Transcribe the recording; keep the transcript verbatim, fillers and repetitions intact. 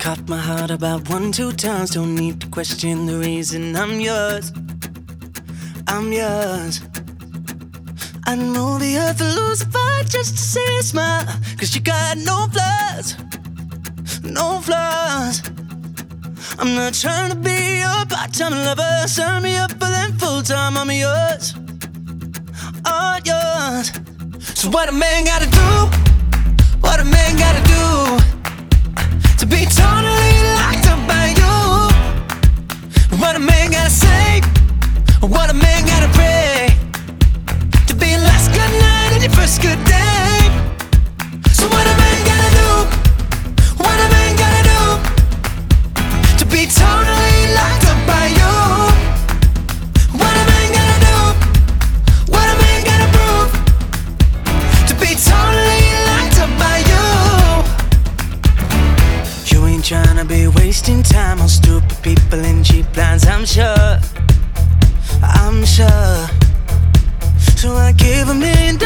caught my heart about one, two times. Don't need to question the reason I'm yours. I'm yours. I'd move the earth and lose a fight just to see you smile. Cause you got no flaws, no flaws. I'm not trying to be your part-time lover. Sign me up for them full-time. I'm yours, all yours. So what a man gotta do, what a man gotta do to be totally locked up by you? What a man gotta say, what a man gotta pray to be your last good night and your first good day. So what a man gotta do, what a man gotta do to be totally locked up by you? What a man gotta do, what a man gotta prove to be totally locked up by you? You ain't tryna be wasting time on stupid people and cheap lines, I'm sure, I'm sure. So I give a million dollars